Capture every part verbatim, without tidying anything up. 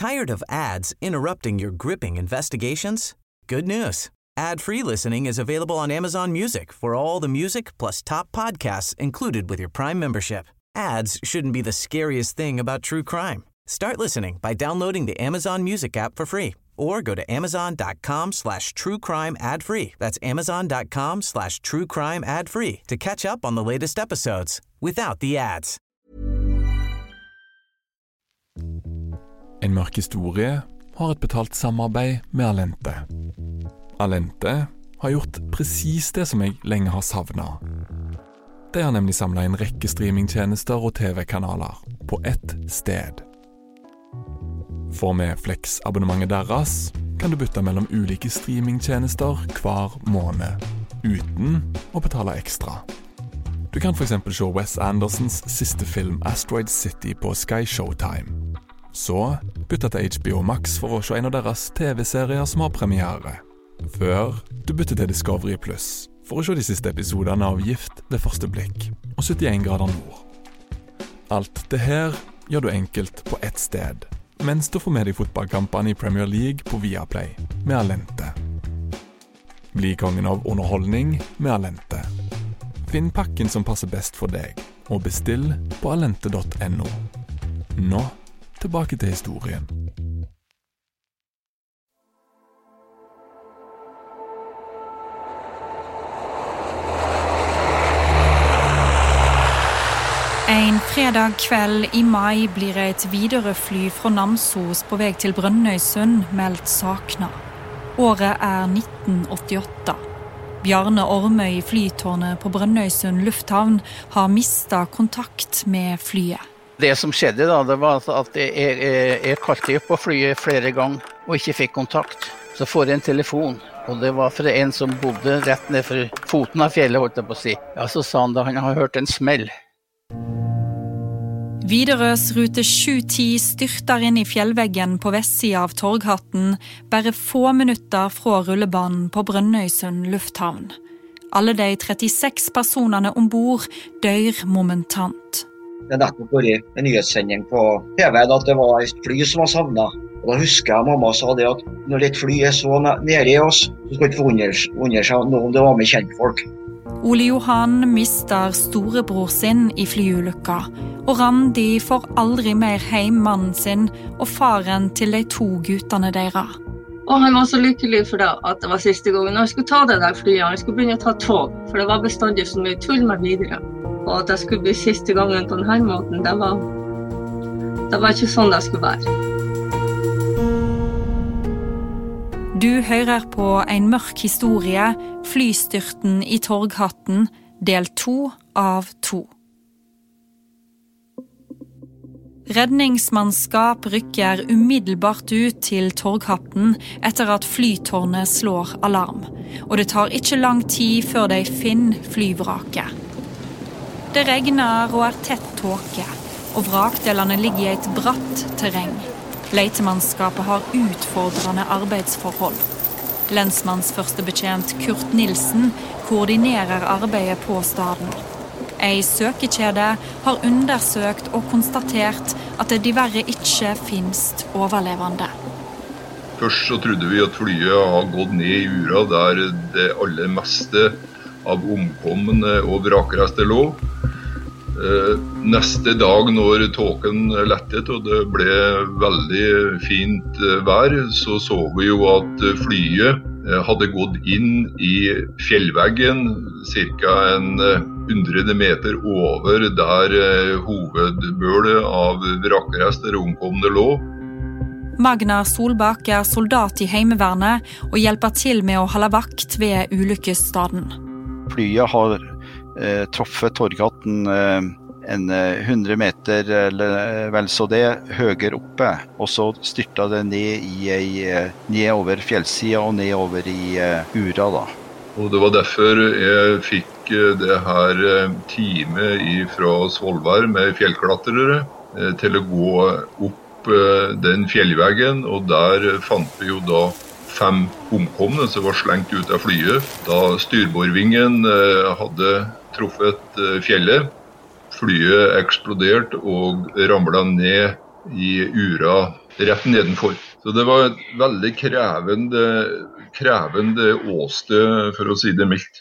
Tired of ads interrupting your gripping investigations? Good news. Ad-free listening is available on Amazon Music for all the music plus top podcasts included with your Prime membership. Ads shouldn't be the scariest thing about true crime. Start listening by downloading the Amazon Music app for free or go to amazon.com slash true crime ad free. That's amazon.com slash true crime ad free to catch up on the latest episodes without the ads. En mørk historie har et betalt samarbeid med Allente. Allente har gjort precis det som jeg lenge har savnet. De har nemlig samlet en rekke streamingtjenester og T V-kanaler på ett sted. For med Flex-abonnementet deres kan du bytte mellom ulike streamingtjenester hver måned, uten å betale ekstra. Du kan for eksempel se Wes Andersons siste film Asteroid City på Sky Showtime. Så bytte til H B O Max for å se en av deres T V-serier som har premiere. Før du bytter til Discovery Plus for å se de siste episodene av Gift ved første blikk og syttien grader nord. Alt det her gjør du enkelt på ett sted, mens du får med deg fotballkampene i Premier League på Viaplay med Allente. Bli kongen av underholdning med Allente. Finn pakken som passer best for deg, og bestill på allente punktum no. Nå, tilbake til historien. En fredag kveld i mai blir et Widerøe-fly fra Namsos på vei til Brønnøysund meldt sakna. Året er nitten åttiåtte. Bjarne Ormøy i flytårnet på Brønnøysund lufthavn har mistet kontakt med flyet. Det som skjedde da, det var at jeg, jeg, jeg kalte opp på flyet flere ganger og ikke fikk kontakt. Så får jeg en telefon, og det var fra en som bodde rett ned for foten av fjellet, holdt jeg på å si. Ja, så sa han da han har hørt en smell. Widerøes rute sju ti styrter inn i fjellveggen på vestsida av Torghatten, bare få minutter fra rullebanen på Brønnøysund lufthavn. Alle de trettiseks personene ombord dør momentant. Det nettopp vært en nyhetssending på T V at det var et fly som var savnet. Og da husker jeg mamma sa det at når et fly er så nede i oss, så skal ikke forundre seg noe om det var med kjentfolk. Ole Johan mister storebror sin i flyulykka, og Randi får aldri mer hjem mannen sin og faren til de to guttene deres. Og han var så lykkelig for det at det var siste gangen når jeg skulle ta det der flyet. Han skulle begynne å ta tog, for det var bestandig så mye tull med videre. Og at det skulle bli siste gangen på denne måten, det var, det var ikke sånn det skulle være. Du hører på en mørk historie, flystyrten i Torghatten, del to av to. Redningsmannskap rykker umiddelbart ut til Torghatten etter at flytårnet slår alarm, og det tar ikke lang tid før de finner flyvraket. Det regner og er tett tåke, og vrakdelene ligger i et bratt terreng. Letemannskapet har utfordrende arbeidsforhold. Lensmannsførstebetjent Kurt Nilsen koordinerer arbeidet på staden. Ei søkekjede har undersøkt og konstatert at det diverre ikke finnes overlevende. Først så trodde vi at flyet har gått ned i ura der det aller meste av omkomne og vrakrester lå. Neste dag når tåken lettet og det ble veldig fint vær, så så vi jo at flyet hadde gått inn i fjellveggen cirka en hundre meter over der hovedbølet av vrakrester og omkomne lå. Magnar Solbakk er soldat i Heimevernet og hjelper til med å holde vakt ved ulykkesstaden. Flyet har eh, truffet Torghatten eh, en hundre meter eller vel så det høyere oppe, og så styrta det ned, i ei, ned over fjellsida og ned over i uh, ura da. Og det var derfor jeg fikk det her teamet fra Svolvær med fjellklatrere til å gå opp den fjellveggen, og der fant vi jo da fem omkomne som var slengt ut av flyet. Da styrbordvingen hadde truffet fjellet, flyet eksplodert og ramlet ned i ura rett nedenfor. Så det var et veldig krevende, krevende åsted, for å si det mildt.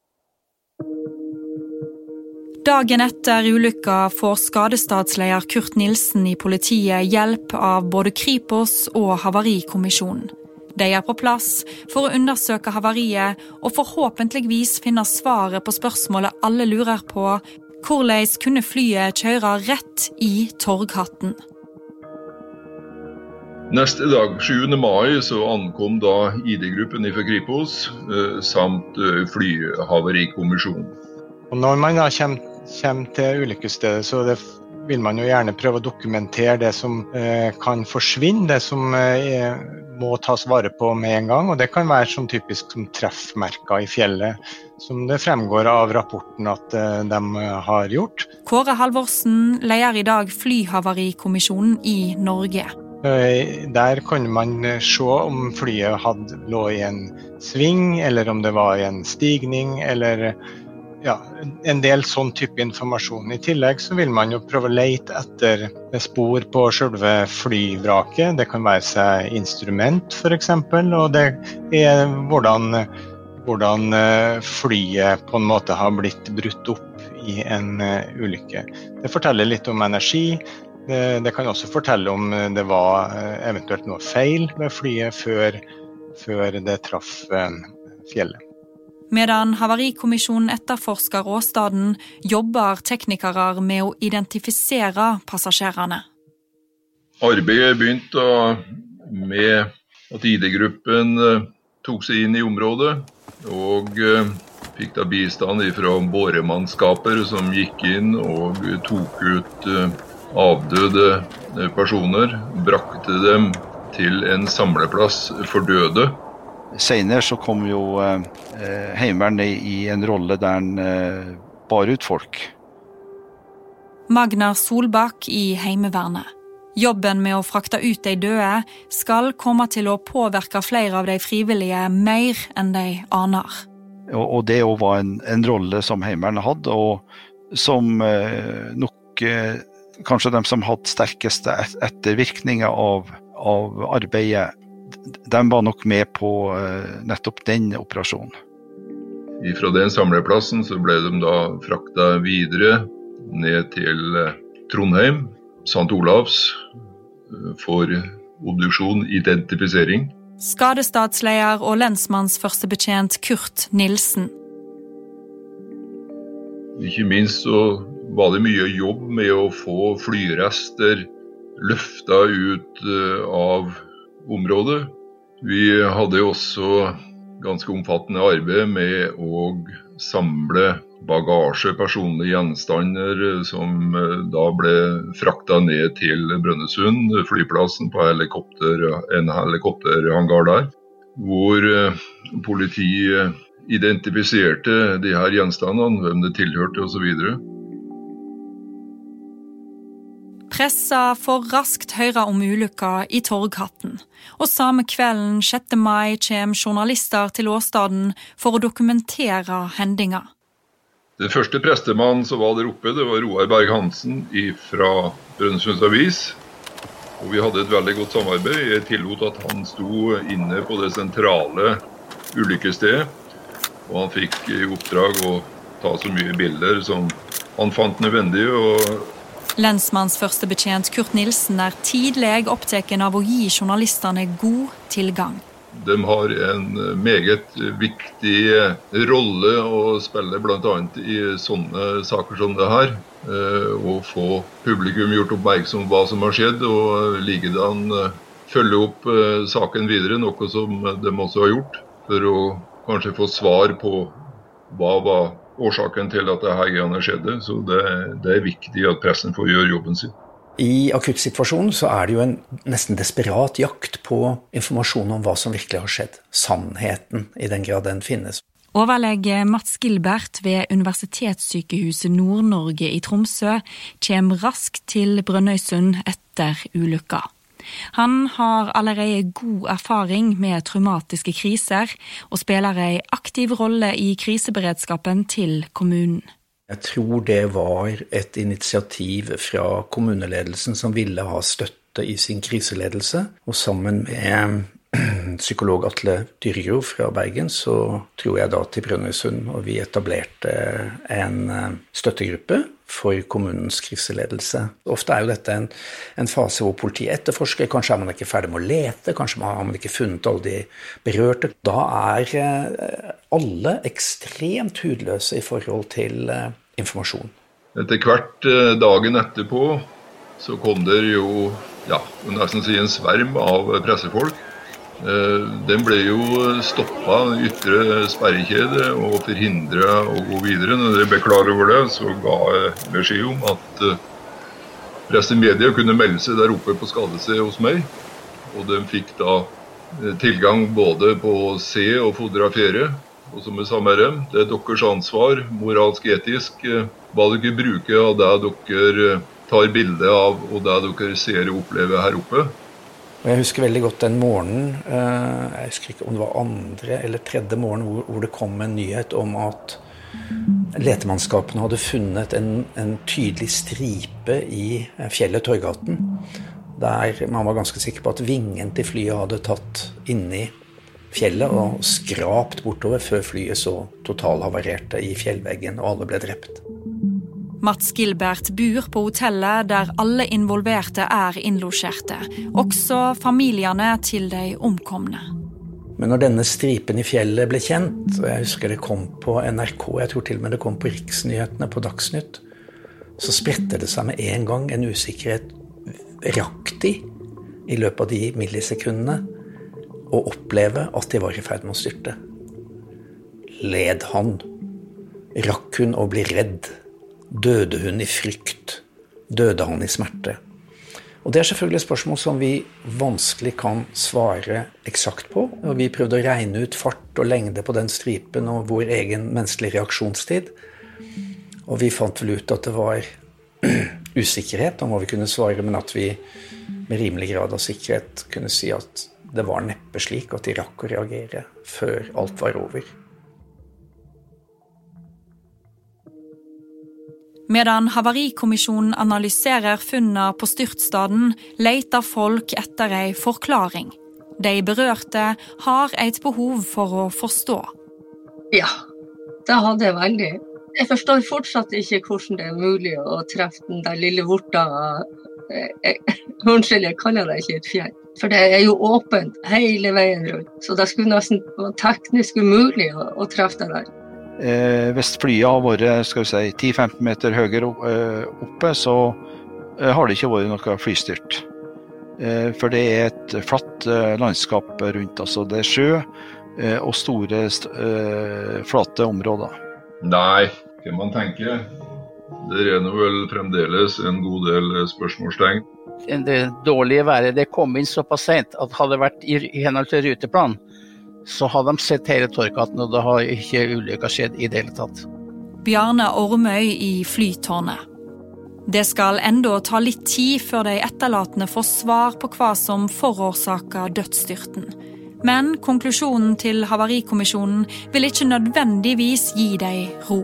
Dagen etter ulykka får skadestadsleder Kurt Nilsen i politiet hjelp av både Kripos og Havarikommisjonen. De er på plass for å undersøke havariet og forhåpentligvis finne svaret på spørsmålet alle lurer på: hvordan kunne flyet kjøre rett i Torghatten? Neste dag, sjuende mai, så ankom da I D-gruppen fra Kripos eh, samt eh, flyhavarikommisjonen. Og når man da kommer, kommer til ulykkesstedet, så det, vil man jo gjerne prøve å dokumentere det som eh, kan forsvinne, det som eh, må tas vare på med en gang, og det kan være som typisk som treffmerker I fjellet, som det fremgår av rapporten at eh, de har gjort. Kåre Halvorsen leder I dag flyhavarikommisjonen I Norge. Der kan man se om flyet hadde lå I en sving, eller om det var I en stigning, eller ja, en del sånn type informasjon. I tillegg så vil man jo prøve å lete etter spor på selve flyvraket. Det kan være seg instrument for eksempel, og det er hvordan, hvordan flyet på en måte har blitt brutt opp I en ulykke. Det forteller litt om energi. Det, det kan også fortelle om det var eventuelt noe feil med flyet før, før det traff fjellet. Medan Havarikommisjonen etterforsker åstaden, jobber teknikere med å identifisere passasjerene. Arbeidet begynte med at I D-gruppen tok seg inn I området, og fikk da bistand fra båremannskaper som gikk inn og tok ut avdøde personer, brakte dem til en samleplass for døde. Senere så kom jo eh, Heimevernet I en rolle der den eh, bar ut folk. Magnar Solbakk I Heimevernet. Jobben med å frakte ut de døde skal komme til å påvirke flere av de frivillige mer enn de aner. Og, og det var en, en rolle som Heimevernet hadde, og som eh, nok eh, kanskje de som hadde sterkeste ettervirkninger av, av arbeidet, de var nok med på uh, nettopp den operasjonen. Fra den samleplassen så ble de da fraktet videre ned til Trondheim, Sankt Olavs, for obduksjon, identifisering. Skadestadsleder og lensmannsførstebetjent Kurt Nilsen. Ikke minst så var det mye jobb med å få flyrester løftet ut av området. Vi hadde også ganske omfattende arbeid med å samle bagasje, personlige gjenstander som da ble fraktet ned til Brønnøysund, flyplassen på helikopter, en helikopterhangar der, hvor politiet identifiserte de her gjenstandene, hvem det tilhørte og så videre. Pressa får raskt høre om ulykka I Torghatten, og samme kvelden sjette mai kommer journalister til åstaden for å dokumentere hendinga. Den første prestemann som var der oppe, det var Roar Berg-Hansen fra Brønnøysunds Avis, og vi hadde et veldig godt samarbeid. Jeg tillot at han sto inne på det sentrale ulykkestedet, og han fikk I oppdrag å ta så mye bilder som han fant nødvendig, og Lensmannsførstebetjent Kurt Nilsen er tidlig opptatt av å gi journalistene god tilgang. De har en meget viktig rolle å spille blant annet I sånne saker som det her, og få publikum gjort oppmerksom på hva som har skjedd, og likedan følge opp saken videre, noe som de også har gjort, for å kanskje få svar på hva var årsaken til at dette greiene skjedde, så det, det er viktig at pressen får gjøre jobben sin. I akuttsituasjonen så er det jo en nesten desperat jakt på informasjon om hva som virkelig har skjedd. Sannheten I den grad den finnes. Overlege Mats Gilbert ved Universitetssykehuset Nord-Norge I Tromsø kommer raskt til Brønnøysund etter ulykka. Han har allerede god erfaring med traumatiske kriser og spiller en aktiv rolle I kriseberedskapen til kommunen. Jeg tror det var et initiativ fra kommuneledelsen som ville ha støtte i sin kriseledelse, og sammen med psykolog Atle Dyregro fra Bergen, så tror jeg da til Brønnøysund, og vi etablerte en støttegruppe for kommunens kriseledelse. Ofte er jo dette en, en fase hvor politiet etterforsker, kanskje er man ikke ferdig med å lete, kanskje har man ikke funnet alle de berørte. Da er alle ekstremt hudløse i forhold til uh, informasjon. Etter hvert dagen etterpå så kom det jo, ja, nesten si en sverm av pressefolk. Den ble jo stoppet ytre sperrekjede og forhindret å gå videre. Når jeg ble klar over det, så ga jeg beskjed om at pressemedia kunne melde seg der oppe på skadestedet hos meg. Og de fikk da tilgang både på å se og fotografere. Og som jeg sa med dem, det er deres ansvar, moralsk etisk, hva dere bruker av det dere tar bilde av og det dere ser og opplever her oppe. Og jeg husker veldig godt den morgenen, jeg husker ikke om det var andre eller tredje morgen, hvor det kom en nyhet om at letemannskapene hadde funnet en, en tydelig stripe i fjellet Torghatten, der man var ganske sikker på at vingen til flyet hadde tatt inn i fjellet og skrapt bortover før flyet så totalhavarerte i fjellveggen og alle ble drept. Mats Gilbert bor på hotellet der alle involverte er innlosjerte, også familiene til de omkomne. Men når denne stripen i fjellet ble kjent, og jeg husker det kom på N R K, jeg tror til og med det kom på Riksnyhetene på Dagsnytt, så spredte det seg med en gang en usikkerhet. Rakk de i løpet av de millisekundene å oppleve at de var i ferd med å styrte? Led han? Rakk hun å bli redd? Døde hun i frykt? Døde han i smerte? Og det er selvfølgelig et spørsmål som vi vanskelig kan svare eksakt på. Og vi prøvde å regne ut fart og lengde på den stripen og vår egen menneskelige reaksjonstid. Og vi fant vel ut at det var usikkerhet om hva vi kunne svare, men at vi med rimelig grad av sikkerhet kunne si at det var neppe slik at de rakk å reagere før alt var over. Medan Havarikommisjonen analyserer funna på styrtstaden, leter folk etter ei forklaring. De berørte har et behov for å forstå. Ja, det hadde jeg veldig. Jeg forstår fortsatt ikke hvordan det er mulig å treffe den der lille vorta. Unnskyld, jeg kaller det ikke et fjell. For det er jo åpent hele veien rundt. Så det skulle nesten være teknisk umulig å, å treffe det der. Eh, hvis flyet har vært skal vi si, ti til femten meter høyere oppe, så eh, har det ikke vært noe flystyrt. Eh, for det er et flatt eh, landskap rundt, altså det er sjø eh, og store eh, flate områder. Nei, kan man tenke. Det er nå vel fremdeles en god del spørsmålstegn. Det dårlige været, det kom inn såpass sent at hadde det vært i henhold til ruteplan, så har de sett hele Torghatten, og det har ikke ulykker skjedd i det hele tatt. Bjarne Ormøy i flytårnet. Det skal enda ta litt tid før de etterlatende får svar på hva som forårsaker dødsstyrten. Men konklusjonen til Havarikommisjonen vil ikke nødvendigvis gi dem ro.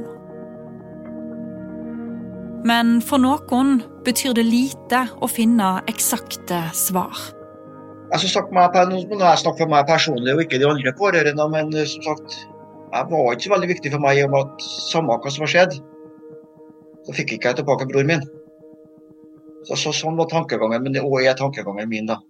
Men for noen betyr det lite å finne eksakte svar. Jeg snakker meg, når jeg snakker for meg personlig og ikke de andre pårørende, men som sagt, det var ikke så veldig viktig for meg om at samme hva som har skjedd, så fikk ikke jeg tilbake bror min. Så, så sånn var tankegangen, men det også er tankegangen min da.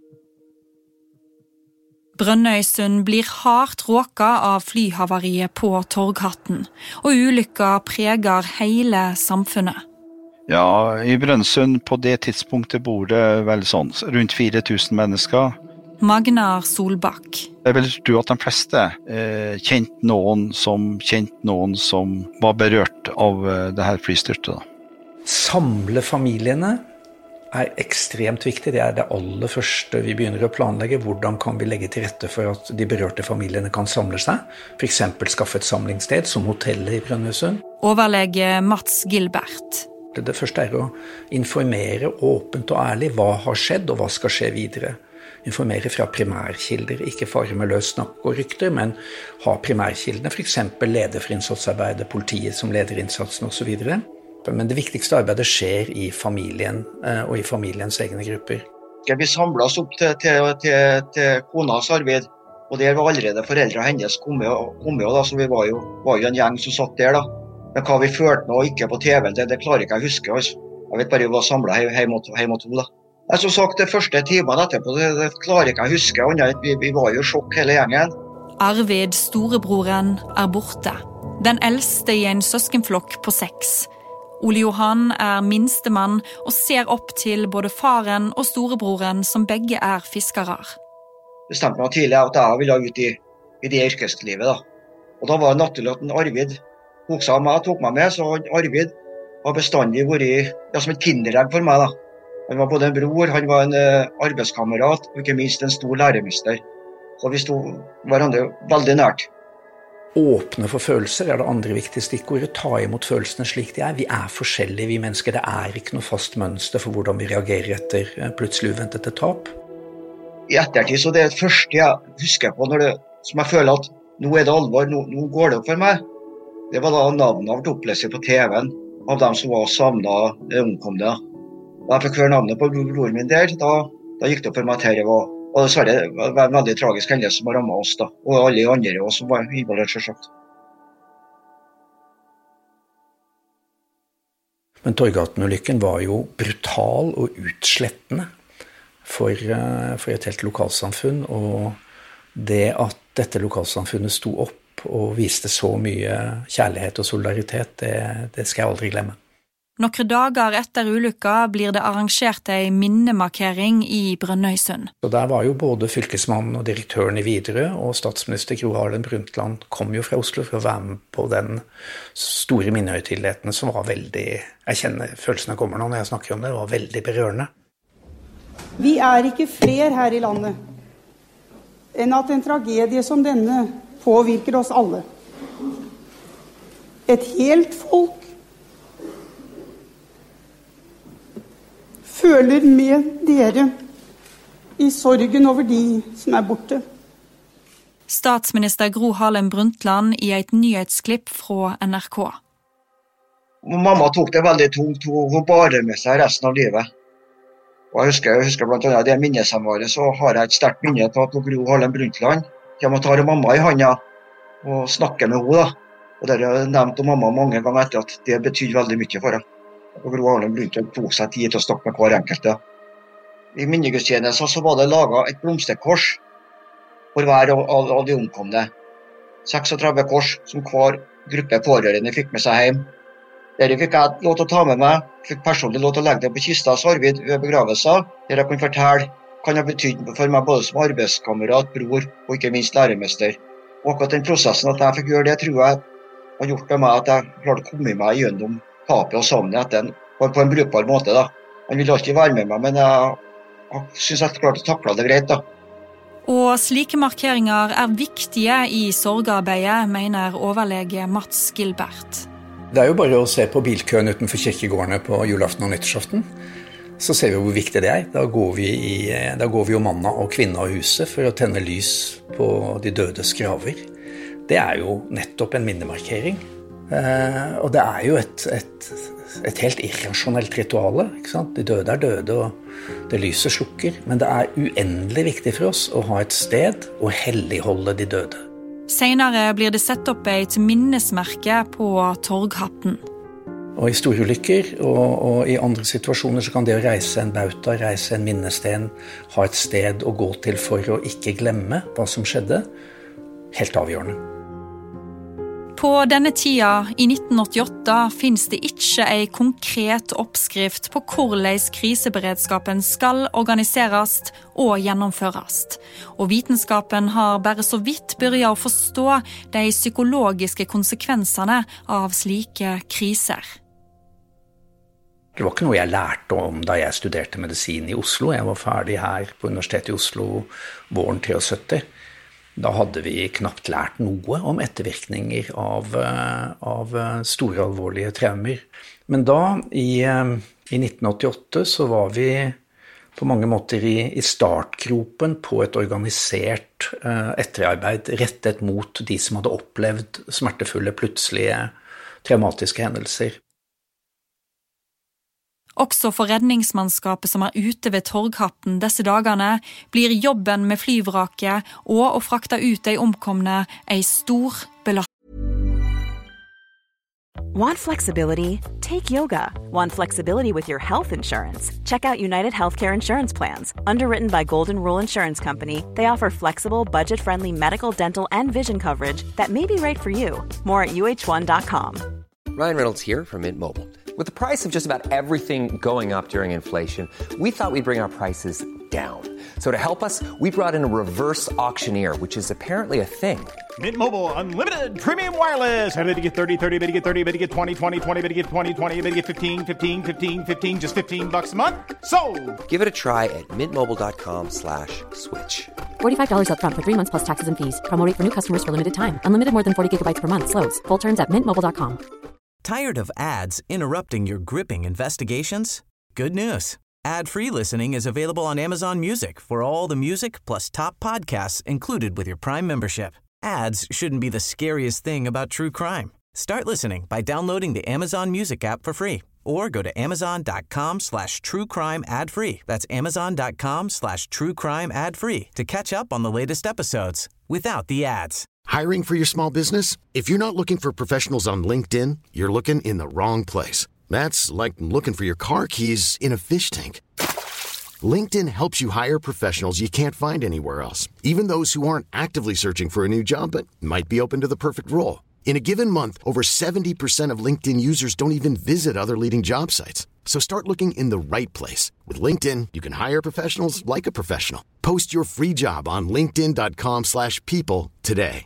Brønnøysund blir hardt råka av flyhavariet på Torghatten, og ulykka preger hele samfunnet. Ja, i Brønnøysund på det tidspunktet bor det vel sånn, rundt fire tusen mennesker. Magnar Solbakk. Jeg vil tro at de fleste eh, kjent noen som kjent noen som var berørt av eh, det her flystyrtet. Samle familiene er ekstremt viktig. Det er det aller første vi begynner å planlegge. Hvordan kan vi legge til rette for at de berørte familiene kan samle seg? For eksempel skaffe et samlingssted som hotellet i Brønnøysund. Overlege Mats Gilbert. Det første er å informere åpent og ærlig hva har skjedd og hva skal skje videre. informere fra primærkilder, ikke fare med løs snakk og rykter, men ha primærkildene, for eksempel leder for innsatsarbeidet, politiet som leder innsatsen og så videre. Men det viktigste arbeidet skjer i familien og i familiens egne grupper. Vi samlet oss opp til, til, til, til konas arbeid, og der var allerede foreldre hennes kommet, kommet da, så vi var jo, var jo en gjeng som satt der da. Men hva vi følte nå ikke på T V, det, det klarer ikke jeg å huske, altså. Jeg vet bare vi var samlet hjemme mot to da. Jeg som sagt, det første timen etterpå, det, det klarer ikke jeg å huske, vi, vi var jo i sjokk hele gjengen. Arvid, storebroren, er borte. Den eldste i en søskenflokk på seks. Ole Johan er minstemann og ser opp til både faren og storebroren som begge er fiskere. Det stemte meg tidlig at jeg ville ut i, i det yrkeslivet da. Og da var det naturlig at Arvid tok seg av meg, tok meg med, så Arvid har bestandig vært ja, som et kinderegg for meg da. Han var både en bror, han var en uh, arbeidskamerat, og ikke minst en stor læremester. Så vi stod hverandre veldig nært. Åpne for følelser er det andre viktige stikkordet. Ta imot følelsene slik de er. Vi er forskjellige, vi mennesker. Det er ikke noe fast mønster for hvordan vi reagerer etter plutselig uventete tap. I ettertid så det er det første jeg husker på, når det, som jeg føler at nå er det alvor, nå, nå går det opp for meg. Det var da navnet av opplesset på T V-en av dem som var savnet, omkomne. Da jeg fikk høre navnet på broren min der, da, da gikk det opp for meg at det var, og dessverre var det en veldig tragisk hendelse som har rammet oss da, og alle andre også som var involvert selvsagt. Men Torghatten-ulykken var jo brutal og utslettende for, for et helt lokalsamfunn, og det at dette lokalsamfunnet sto opp og viste så mye kjærlighet og solidaritet, det, det skal jeg aldri glemme. Noen dager etter ulykka blir det arrangert en minnemarkering i Brønnøysund. Så der var jo både fylkesmannen og direktøren i Widerøe, og statsminister Gro Harlem Brundtland kom jo fra Oslo for å være med på den store minnehøytideligheten som var veldig, jeg kjenner følelsene kommer nå når jeg snakker om det, det var veldig berørende. Vi er ikke fler her i landet enn at en tragedie som denne påvirker oss alle. Et helt folk føler med dere i sorgen over de som er borte. Statsminister Gro Harlem Brundtland i et nyhetsklipp fra N R K. Mamma tok det veldig tungt, hun bare med seg resten av livet. Og jeg husker, jeg husker blant annet det minnesamværet, så har jeg et sterkt minne til at Gro Harlem Brundtland kommer og tar mamma i handa og snakker med henne da. Og det har jeg nevnt om mamma mange ganger etter at det betyr veldig mye for henne. Og Gro Harlem Brundtland tok seg tid til å snakke med hver enkelte. I minnegudstjenesten så var det laget et blomsterkors for hver av, av, av de omkomne. treksentretti kors som hver gruppe pårørende fikk med seg hjem. Dere fikk jeg lov til å ta med meg, fikk personlig lov til å legge det på kista hos Arvid ved begravelser, der jeg kunne fortelle hva det betydde for meg både som arbeidskamerat, bror og ikke minst læremester. Og akkurat den prosessen at jeg fikk gjøre det, tror jeg har gjort med meg at jeg klarte å komme meg gjennom tapet og savnet etter en, på, på en brukbar måte. Da. Han ville alltid være med meg, men jeg, jeg synes jeg klarte å takle det greit. Da. Og slike markeringer er viktige i sorgarbeidet, mener overlege Mats Gilbert. Det er jo bare å se på bilkøen utenfor kirkegårdene på julaften og nyttårsaften. Så ser vi hvor viktig det er. Da går vi, i, da går vi jo manna og kvinna av huset for å tenne lys på de dødes graver. Det er jo nettopp en minnemarkering. Eh, og det er jo et, et, et helt irrasjonelt rituale. Ikke sant? De døde er døde, og det lyset slukker. Men det er uendelig viktig for oss å ha et sted å helligholde de døde. Senere blir det sett opp et minnesmerke på Torghatten. Og i store ulykker og, og i andre situasjoner så kan det å reise en bauta, reise en minnesten, ha et sted å gå til for å ikke glemme hva som skjedde, helt avgjørende. På denne tida, i nitten åttiåtte, finnes det ikke en konkret oppskrift på hvordan kriseberedskapen skal organiseres og gjennomføres. Og vitenskapen har bare så vidt begynt å forstå de psykologiske konsekvensene av slike kriser. Det var ikke noe jeg lærte om da jeg studerte medisin i Oslo. Jeg var ferdig her på Universitetet i Oslo våren syttitre. Da hadde vi knapt lært noe om ettervirkninger av, av store alvorlige traumer. Men da, i, i nitten åttiåtte, så var vi på mange måter i, i startgropen på et organisert uh, etterarbeid rettet mot de som hadde opplevd smertefulle, plutselige, traumatiske hendelser. Også for redningsmannskapet som er ute ved Torghatten disse dagene, blir jobben med flyvraket og å frakte ut de omkomne en stor belastning. Want flexibility? Take yoga. Want flexibility with your health insurance? Check out United Healthcare Insurance Plans. Underwritten by Golden Rule Insurance Company, they offer flexible, budget-friendly medical, dental, and vision coverage that may be right for you. More at U H one dot com. Ryan Reynolds here from Mint Mobile. With the price of just about everything going up during inflation, we thought we'd bring our prices down. So to help us, we brought in a reverse auctioneer, which is apparently a thing. Mint Mobile Unlimited Premium Wireless. How to get thirty, thirty, how to get thirty, how to get twenty, twenty, twenty, how to get twenty, twenty, how to get fifteen, fifteen, fifteen, fifteen, just fifteen bucks a month? Sold! Give it a try at mintmobile.com slash switch. forty-five dollars up front for three months plus taxes and fees. Promo rate for new customers for limited time. Unlimited more than forty gigabytes per month. Slows full terms at mint mobile dot com. Tired of ads interrupting your gripping investigations? Good news. Ad-free listening is available on Amazon Music for all the music plus top podcasts included with your Prime membership. Ads shouldn't be the scariest thing about true crime. Start listening by downloading the Amazon Music app for free or go to amazon.com slash true crime ad free. That's amazon.com slash true crime ad free to catch up on the latest episodes without the ads. Hiring for your small business? If you're not looking for professionals on LinkedIn, you're looking in the wrong place. That's like looking for your car keys in a fish tank. LinkedIn helps you hire professionals you can't find anywhere else, even those who aren't actively searching for a new job but might be open to the perfect role. In a given month, over seventy percent of LinkedIn users don't even visit other leading job sites. So start looking in the right place. With LinkedIn, you can hire professionals like a professional. Post your free job on linkedin.com slash people today.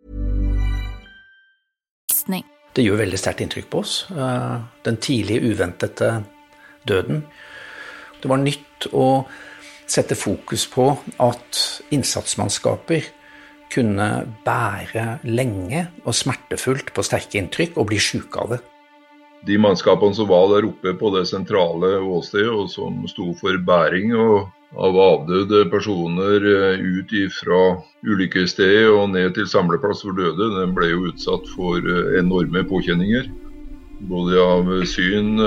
Det gjør veldig sterkt inntrykk på oss. Den tidlige, uventete døden. Det var nytt å sette fokus på at innsatsmannskaper kunne bære lenge og smertefullt på sterke inntrykk og bli syke av det. De mannskapene som var der oppe på det sentrale åstedet og som sto for bæring og av avdøde personer ut fra ulykkesstedet og ned til samleplass for døde, den ble jo utsatt for enorme påkjenninger, både av syn,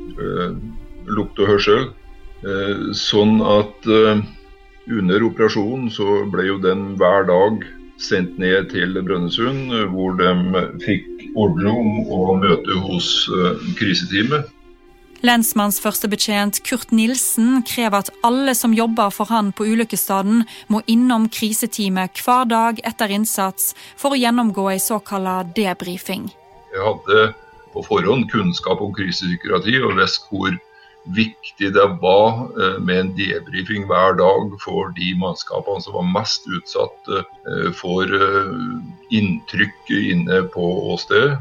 lukt og hørsel. Sånn at under operasjonen så ble jo den hver dag sendt ned til Brønnøysund, hvor de fikk ordre om å møte hos kriseteamet. Lensmanns førstebetjent Kurt Nilsen krever at alle som jobber for han på ulykkesstaden må innom kriseteamet hver dag etter innsats for å gjennomgå en såkalt debriefing. Jeg hadde på forhånd kunnskap om krisepsykiatri og visste hvor viktig det var med en debriefing hver dag for de mannskapene som var mest utsatt for inntrykk inne på åstedet.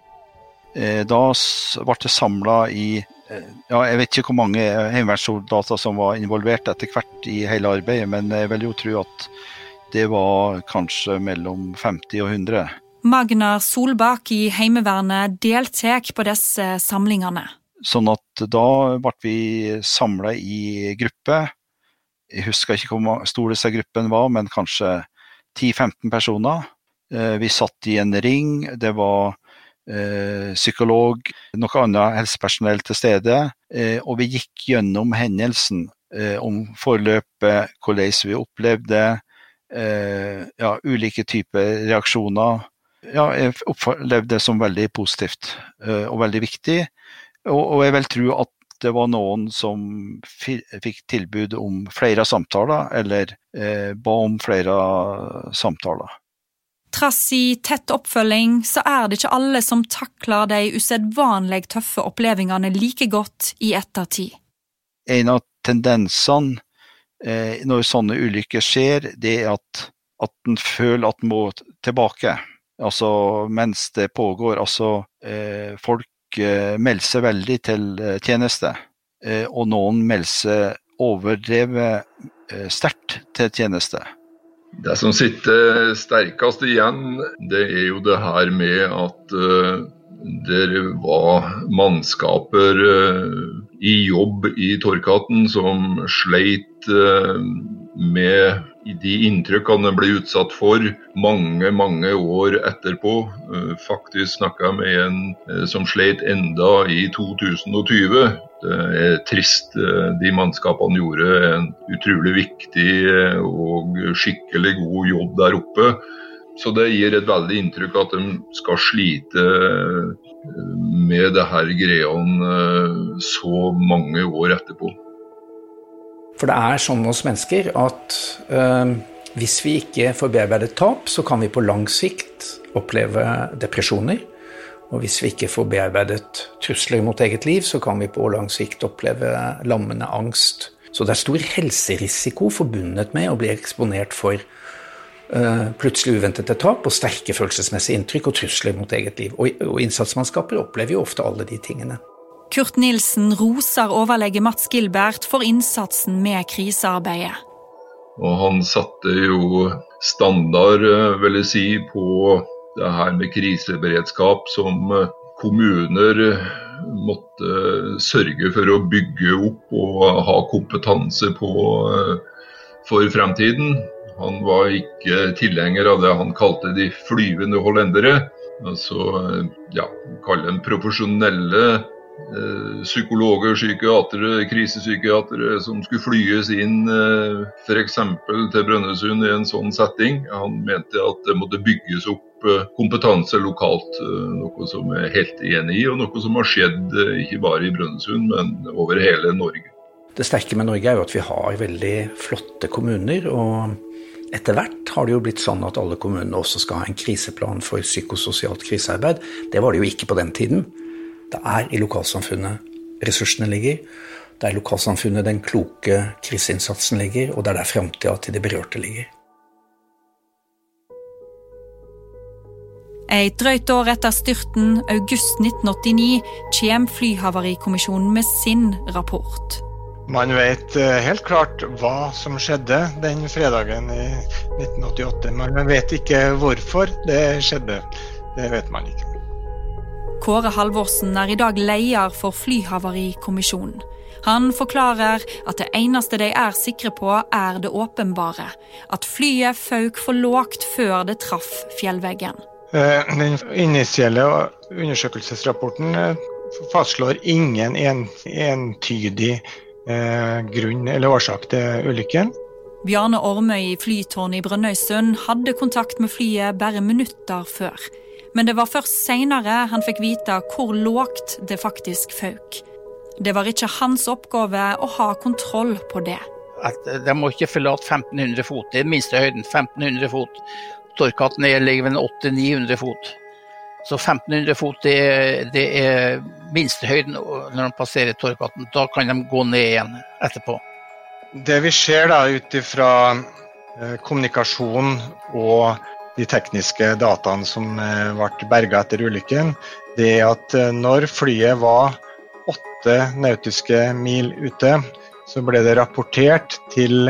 Da ble det samlet i, ja, jeg vet ikke hvor mange heimevernssoldater som var involvert etter hvert i hele arbeidet, men jeg vil jo tro at det var kanskje mellom femti og hundre. Magnar Solbakk i Heimevernet deltek på disse samlingene. Sånn at da ble vi samlet i gruppe. Jeg husker ikke hvor stor disse gruppen var, men kanskje ti til femten personer. Vi satt i en ring, det var eh, psykolog, noe annet helsepersonell til stede, eh, og vi gikk gjennom hendelsen eh, om forløpet, hvordan vi opplevde, eh, ja, ulike typer reaksjoner. Ja, jeg opplevde det som veldig positivt eh, og veldig viktig. Og jeg vil tro at det var noen som fikk tilbud om flere samtaler, eller eh, ba om flere samtaler. Trass i tett oppfølging, så er det ikke alle som takler de usedvanlig tøffe opplevelsene like godt i ettertid. En av tendensene eh, når sånne ulykker skjer, det er at, at den føler at den må tilbake. Altså mens det pågår, altså eh, folk melder seg veldig til tjeneste, og noen melder seg overdrevet sterkt til tjeneste. Det som sitter sterkest igjen, det er jo det her med at uh, det var mannskaper uh, i jobb i Torghatten som sleit med de inntrykkene ble utsatt for mange, mange år etterpå. Faktisk snakket jeg med en som sleit enda i to tusen og tjue. Det er trist. De mannskapene gjorde en utrolig viktig og skikkelig god jobb der oppe. Så det gir et veldig inntrykk at de skal slite med det her greiene så mange år etterpå. For det er sånn hos mennesker at øh, hvis vi ikke får bearbeidet tap, så kan vi på lang sikt oppleve depresjoner. Og hvis vi ikke får bearbeidet trusler mot eget liv, så kan vi på lang sikt oppleve lammende angst. Så det er stor helserisiko forbundet med å bli eksponert for øh, plutselig uventede tap og sterke følelsesmessige inntrykk og trusler mot eget liv. Og, og innsatsmannskaper opplever jo ofte alle de tingene. Kurt Nilsen roser overlege Mats Gilbert for innsatsen med krisearbeidet. Og han satte jo standard, vil jeg si, på det her med kriseberedskap som kommuner måtte sørge for å bygge opp og ha kompetanse på for fremtiden. Han var ikke tilhenger av det han kalte de flyvende hollendere, altså, ja, kalle dem profesjonelle psykologer, psykiatere, krisepsykiatere som skulle flyes inn for eksempel til Brønnøysund i en sånn setting. Han mente at det måtte bygges opp kompetanse lokalt, noe som jeg er helt enig i, og noe som har skjedd ikke bare i Brønnøysund, men over hele Norge. Det sterke med Norge er jo at vi har veldig flotte kommuner, og etter hvert har det jo blitt sånn at alle kommunene også skal ha en kriseplan for psykososialt krisearbeid. Det var det jo ikke på den tiden. Det er i lokalsamfunnet ressursene ligger, det er i lokalsamfunnet den kloke kriseinnsatsen ligger, og det er der fremtiden til de berørte ligger. Et drøyt år etter styrten, august nitten åttini, kommer Flyhavarikommisjonen med sin rapport. Man vet helt klart hva som skjedde den fredagen i nitten åttiåtte, men man vet ikke hvorfor det skjedde. Det vet man ikke. Kåre Halvorsen er i dag leder for Flyhavarikommisjonen. Han forklarer at det eneste de er sikre på er det åpenbare, at flyet føk for lågt før det traff fjellveggen. Den initielle undersøkelsesrapporten fastslår ingen en, entydig eh, grunn eller årsak til ulykken. Bjarne Ormøy i flytårnet i Brønnøysund hadde kontakt med flyet bare minutter før. Men det var først senere han fikk vite hvor lågt det faktisk føk. Det var ikke hans oppgave å ha kontroll på det. At de må ikke forlate femten hundre fot, det er minste høyden, femten hundre fot. Torghatten ligger ved åtte til ni hundre fot. Så femten hundre fot det er, det er minste høyden når de passerer Torghatten. Da kan de gå ned igjen etterpå. Det vi ser da ut fra eh, kommunikasjon og de tekniske dataene som ble berget etter ulykken, det er at når flyet var åtte nautiske mil ute, så ble det rapportert til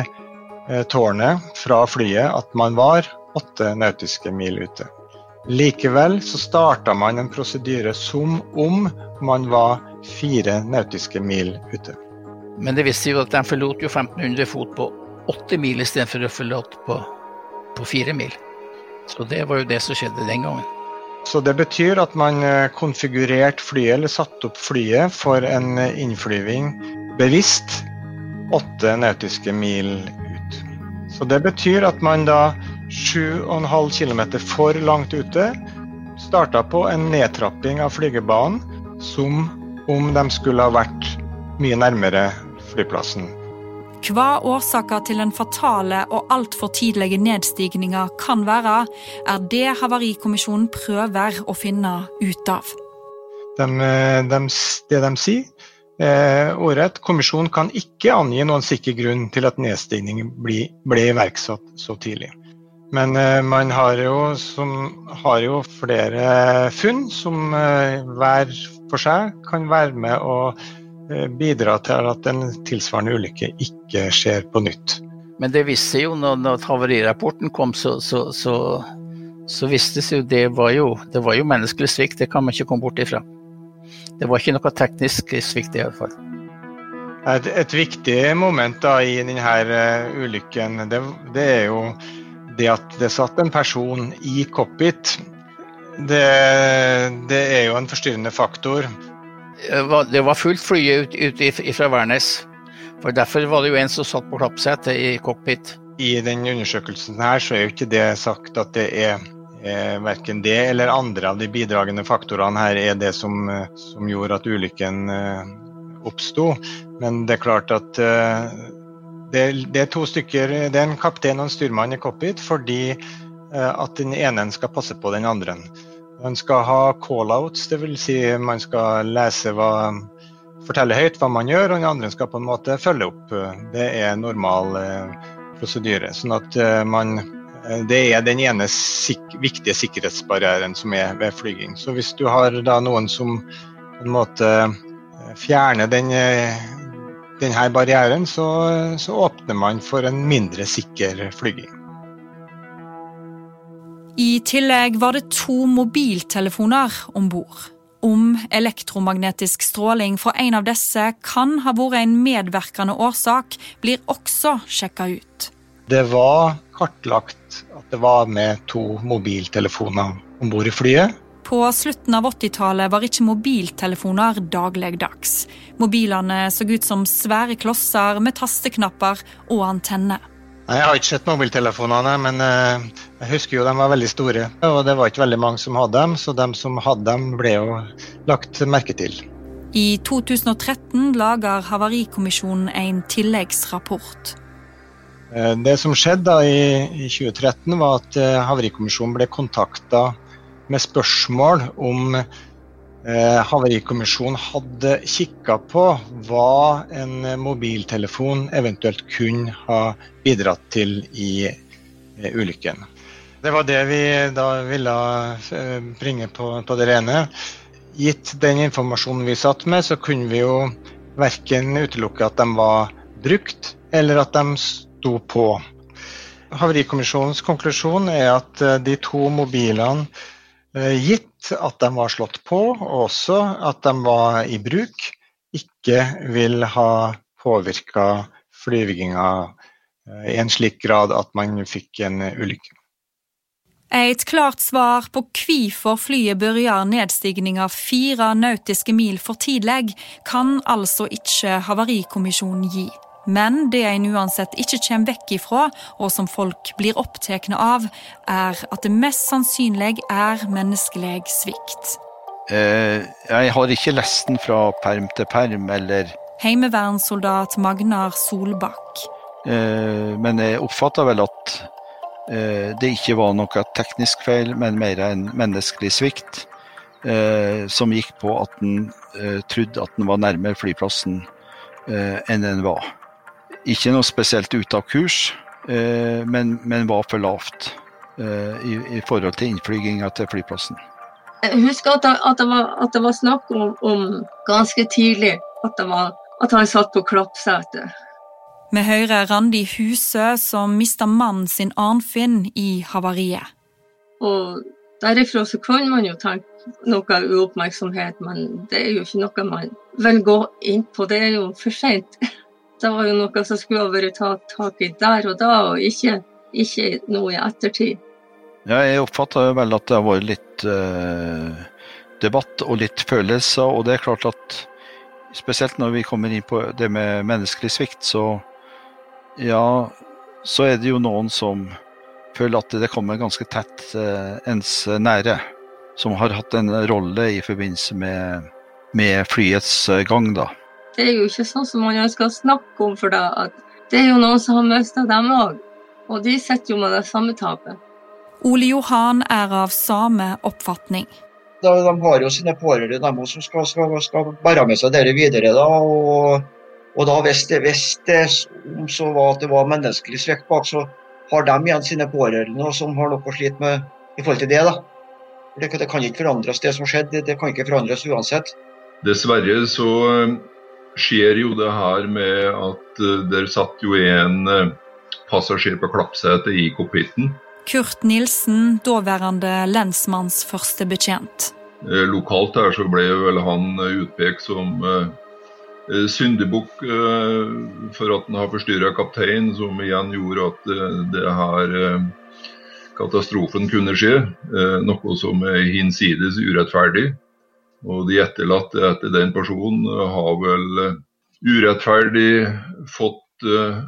tårnet fra flyet at man var åtte nautiske mil ute. Likevel så startet man en prosedyre som om man var fire nautiske mil ute. Men det visste jo at de forlot jo femten hundre fot på åtte mil i stedet for å forlate på, på fire mil. Så det var jo det som skjedde den gangen. Så det betyr at man konfigurerte flyet, eller satte opp flyet for en innflyving bevisst åtte nautiske mil ut. Så det betyr at man da sju og en halv kilometer for langt ute startet på en nedtrapping av flygebanen som om de skulle ha vært mye nærmere flyplassen. Hva årsaker til den fatale og alt for tidlige nedstigninga kan være, er det Havarikommisjonen prøver å finne ut av. De, de, det de sier, eh, ordrett, kommisjonen kan ikke angi noen sikker grunn til at nedstigning ble, ble iverksatt så tidlig. Men eh, man har jo, som, har jo flere funn som eh, hver for seg kan være med å bidra til at en tilsvarende ulykke ikke skjer på nytt. Men det visste jo, når, når havarirapporten kom, så, så, så, så visste det jo, det var jo, det var jo menneskelig svikt, det kan man ikke komme bort ifra. Det var ikke noe teknisk svikt i hvert fall. Et, et viktig moment da, i denne uh, ulykken, det, det er jo det at det satt en person i cockpit. Det, det er jo en forstyrrende faktor. Det var fullt flyet ut, ut fra Værnes, for derfor var det jo en som satt på klappsetet i cockpit. I den undersøkelsen her så er jo ikke det sagt at det er eh, hverken det eller andre av de bidragende faktorene her er det som, som gjorde at ulykken eh, oppstod. Men det er klart at uh, det, det er to stykker, det er en kaptein og en styrmann i cockpit, fordi uh, at den ene skal passe på den andre. Man skal ha call-outs, det vil si man skal lese hva, fortelle høyt hva man gjør, og den andre skal på en måte følge opp. Det er normal uh, prosedyre, sånn at uh, man, uh, det er den ene sik- viktige sikkerhetsbarrieren som er ved flyging. Så hvis du har da noen som på en måte fjerne den, den her barrieren, så, så åpner man for en mindre sikker flyging. I tillegg var det to mobiltelefoner ombord. Om elektromagnetisk stråling fra en av disse kan ha vært en medvirkende årsak, blir også sjekket ut. Det var kartlagt at det var med to mobiltelefoner ombord i flyet. På slutten av åttitallet var ikke mobiltelefoner dagligdags. Mobilene så ut som svære klosser med tasteknapper og antenne. Jeg har ikke sett mobiltelefonene, men eh, jeg husker jo de var veldig store. Og det var ikke veldig mange som hadde dem, så de som hadde dem ble jo lagt merke til. I to tusen og tretten lager Havarikommisjonen en tilleggsrapport. Det som skjedde da i, i tjue tretten var at eh, Havarikommisjonen ble kontaktet med spørsmål om eh, Havarikommisjonen hadde kikket på hva en mobiltelefon eventuelt kunne ha bidratt til i eh, ulykken. Det var det vi da ville eh, bringe på, på det rene. Gitt den informasjonen vi satt med, så kunne vi jo hverken utelukke at de var brukt, eller at de sto på. Havarikommisjonens konklusjon er at eh, de to mobilene gitt at de var slått på, og også at de var i bruk, ikke vil ha påvirket flyvingen i en slik grad at man fikk en ulykke. Et klart svar på hvorfor flyet begynner nedstigninga fire nautiske mil for tidlig, kan altså ikke Havarikommisjonen gi. Men det en uansett ikke kommer vekk ifra, og som folk blir opptekne av, er at det mest sannsynlig er menneskelig svikt. Eh, jeg har ikke lest den fra perm til perm, eller... Heimevernssoldat Magnar Solbakk. Eh, men jeg oppfatter vel at eh, det ikke var noe teknisk feil, men mer en menneskelig svikt, eh, som gikk på at den eh, trodde at den var nærmere flyplassen eh, enn den var. Ikke noe spesielt ut av kurs, eh, men, men var for lavt eh, i, i forhold til innflygingen til flyplassen. Jeg husker at det, at det, var, at det var snakk om, om ganske tidlig at, det var, at han satt på klappsetet. Vi hører Randi Husø som mistet mannen sin Arnfinn i havariet. Og derifra så kan man jo tenke noe uoppmerksomhet, men det er jo ikke noe man vil gå inn på, det er jo for sent. Det var jo noe som skulle ha vært tatt tak i der og da, og ikke, ikke noe i ettertid. Ja, jeg oppfatter vel at det har vært litt uh, debatt og litt følelser, og det er klart at spesielt når vi kommer inn på det med menneskelig svikt, så, ja, så er det jo noen som føler at det kommer ganske tett uh, ens nære, som har hatt en rolle i forbindelse med, med flyets gang da. Det er jo ikke sånn som man ønsker å snakke om for det, at det er jo noen som har mistet dem også, og de setter jo med det samme tapet. Ole Johan er av samme oppfatning. De, de har jo sine pårørende, de som skal, skal, skal bære med seg dere videre da, og, og da hvis det, hvis det så var at det var menneskelig svikt bak, så har de igjen sine pårørende som har noe å slite med i forhold til det da. Det, det kan ikke forandres, det som skjedde, det kan ikke forandres uansett. Dessverre så skjer jo det her med at uh, der satt jo en uh, passasjer på klappsetet i cockpiten. Kurt Nilsen, daværende lensmanns første betjent. Uh, lokalt her så ble vel han uh, utpekt som uh, syndebukk for at den har forstyrret kaptein, som igjen gjorde at det her katastrofen kunne skje, noe som er hinsides urettferdig. Og de etterlatte etter den personen har vel urettferdig fått uh,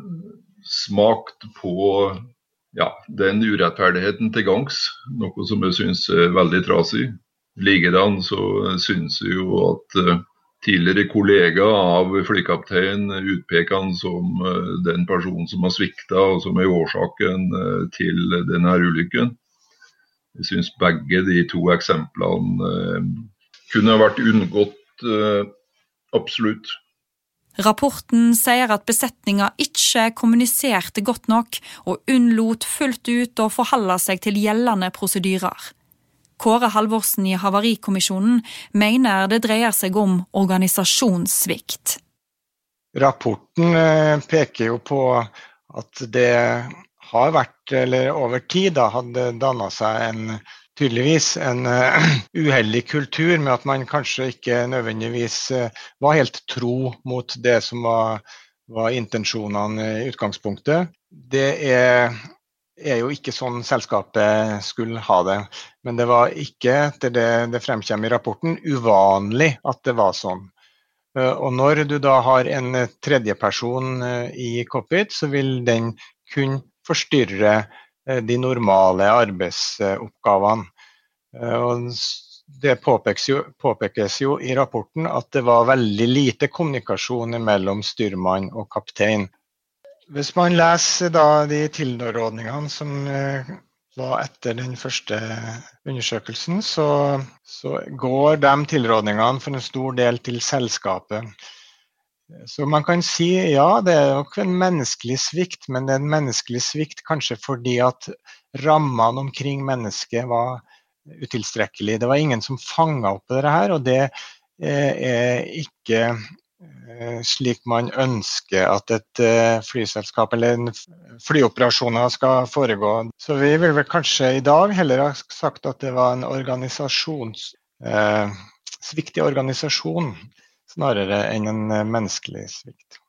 smakt på ja, den urettferdigheten til gangs, noe som jeg synes er veldig trasig. Likedan så synes jeg jo at uh, tidligere kollega av flykaptein utpeker han som uh, den personen som har sviktet og som er årsaken uh, til denne ulykken. Jeg synes begge de to eksemplene uh, kunne ha vært unngått uh, absolutt. Rapporten sier at besetninga ikke kommuniserte godt nok og unnlot fullt ut å forholde seg til gjeldende prosedyrer. Kåre Halvorsen i Havarikommisjonen mener det dreier seg om organisasjonssvikt. Rapporten peker jo på at det har vært, eller over tid da, hadde dannet seg en tydeligvis en uh, uheldig kultur med at man kanskje ikke nødvendigvis uh, var helt tro mot det som var, var intensjonene i utgangspunktet. Det er, er jo ikke sånn selskapet skulle ha det, men det var ikke, etter det det fremkommer i rapporten, uvanlig at det var sånn. Uh, og når du da har en tredje person uh, i cockpit, så vil den kun forstyrre de normale arbeidsoppgavene. Og det påpekes jo, påpekes jo i rapporten at det var veldig lite kommunikasjon mellom styrmann og kaptein. Hvis man leser da de tilrådningene som var etter den første undersøkelsen, så, så går de tilrådningene for en stor del til selskapet. Så man kan si, ja, det er nok en menneskelig svikt, men det er en menneskelig svikt kanskje fordi at rammene omkring mennesket var utilstrekkelig. Det var ingen som fanget opp det her, og det er ikke slik man ønsker at et flyselskap eller en flyoperasjoner skal foregå. Så vi vil vel kanskje i dag heller ha sagt at det var en organisasjons, eh, svikt i organisasjon, snarere enn en menneskelig svikt.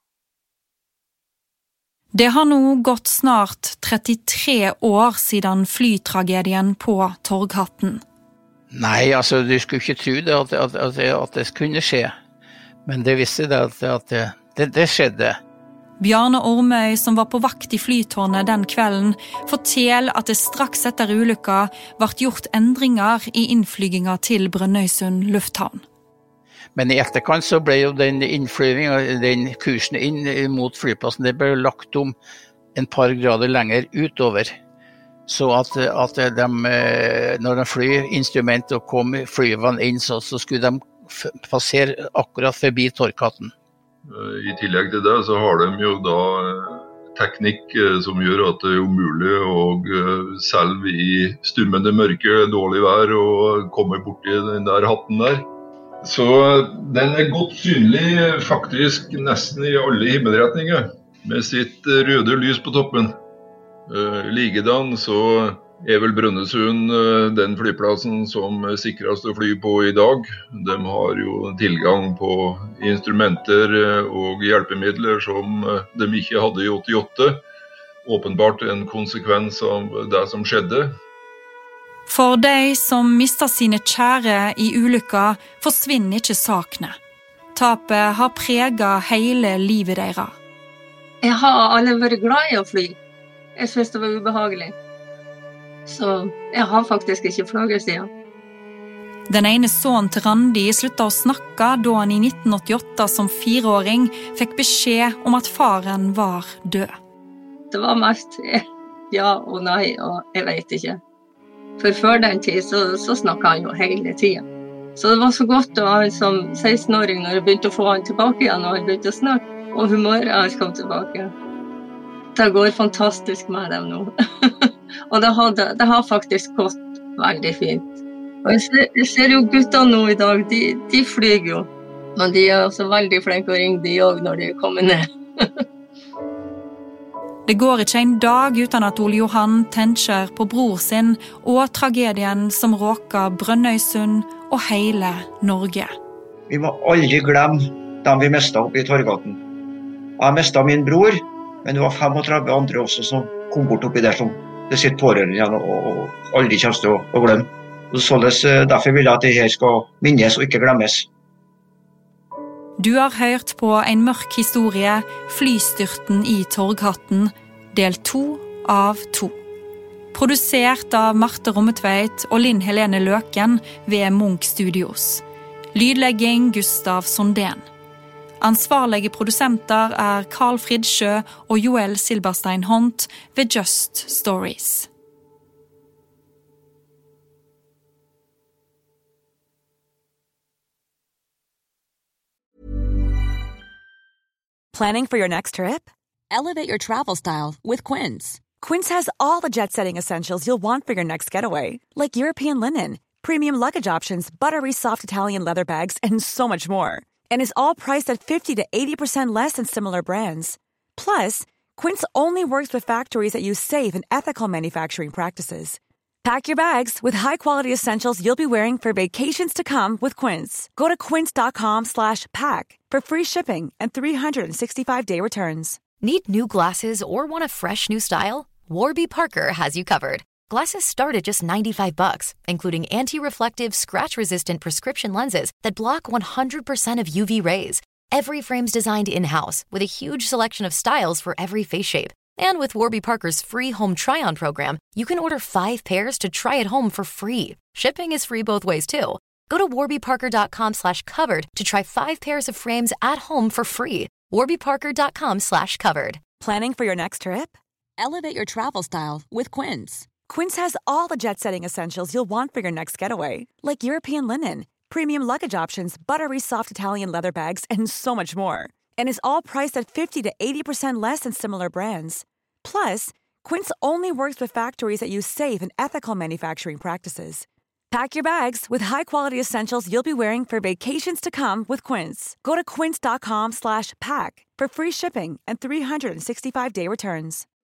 Det har nå gått snart trettitre år siden flytragedien på Torghatten. Nei, altså du skulle ikke tro det at, at, at, at det kunne skje. Men det visste det at, at det, det skjedde. Bjarne Ormøy, som var på vakt i flytårnet den kvelden, forteller at det straks etter ulykka ble gjort endringer i innflyginga til Brønnøysund lufthavn. Men i etterkant så ble jo den innflyvingen, den kursen inn mot flyplassen, det ble lagt om en par grader lenger utover. Så at, at de, når de flyr instrument og kom flyvene inn, så, så skulle de passere akkurat forbi Torghatten. I tillegg til det så har de jo da teknikk som gjør at det er umulig å selv i stummende mørke, dårlig vær og komme bort i den der hatten der. Så den er godt synlig faktisk nesten i alle himmelretninger med sitt røde lys på toppen. Uh, Likedan så er vel Brønnøysund uh, den flyplassen som er sikrest å fly på i dag. De har jo tilgang på instrumenter uh, og hjelpemidler som uh, de ikke hadde i åttiåtte. Åpenbart en konsekvens av det som skjedde. For de som mistet sine kjære i ulykka, forsvinner ikke sakene. Tapet har preget hele livet deres. Jeg har alle vært glad i å fly. Jeg synes det var ubehagelig. Så jeg har faktisk ikke fløyet siden. Den ene sønnen til Randi sluttet å snakke da han i nitten åttiåtte som fireåring fikk beskjed om at faren var død. Det var mest ja og nei, og jeg vet ikke. For før den tid så, så snakket han jo hele tiden. Så det var så godt å ha han som seksten-åring når jeg begynte å få han tilbake igjen, og han begynte å snakke, og humøret hans kom tilbake. Det går fantastisk med dem nå. Og det har, det har faktisk gått veldig fint. Og jeg ser, jeg ser jo guttene nå i dag, de, de flyger jo. Men de er også veldig flinke å ringe de også når de kommer ned. Det går ikke en dag uten at Ole Johan tenker på bror sin og tragedien som råker Brønnøysund og hele Norge. Vi må aldri glemme dem vi mistet oppe i Torghatten. Jeg mistet min bror, men det var femogtredve andre også som kom bort oppi der som det sitter pårørende igjen og, og aldri kommer til å, å glemme. Og således, derfor vil jeg at det her skal minnes og ikke glemmes. Du har hørt på en mørk historie, Flystyrten i Torghatten, del to av to. Produsert av Marte Rommetveit og Linn Helene Løken ved Munch Studios. Lydlegging Gustav Sondén. Ansvarlige produsenter er Carl Fridsjø og Joel Silberstein Hont ved Just Stories. Planning for your next trip? Elevate your travel style with Quince. Quince has all the jet-setting essentials you'll want for your next getaway, like European linen, premium luggage options, buttery soft Italian leather bags, and so much more. And is all priced at fifty to eighty percent less than similar brands. Plus, Quince only works with factories that use safe and ethical manufacturing practices. Pack your bags with high-quality essentials you'll be wearing for vacations to come with Quince. Go to quince.com slash pack for free shipping and three sixty-five day returns. Need new glasses or want a fresh new style? Warby Parker has you covered. Glasses start at just ninety-five bucks, including anti-reflective, scratch-resistant prescription lenses that block one hundred percent of U V rays. Every frame's designed in-house with a huge selection of styles for every face shape. And with Warby Parker's free home try-on program, you can order five pairs to try at home for free. Shipping is free both ways, too. Go to warbyparker.com slash covered to try five pairs of frames at home for free. warbyparker.com slash covered. Planning for your next trip? Elevate your travel style with Quince. Quince has all the jet-setting essentials you'll want for your next getaway, like European linen, premium luggage options, buttery soft Italian leather bags, and so much more. And is all priced at fifty to eighty percent less than similar brands. Plus, Quince only works with factories that use safe and ethical manufacturing practices. Pack your bags with high-quality essentials you'll be wearing for vacations to come with Quince. Go to quince.com slash pack for free shipping and three sixty-five day returns.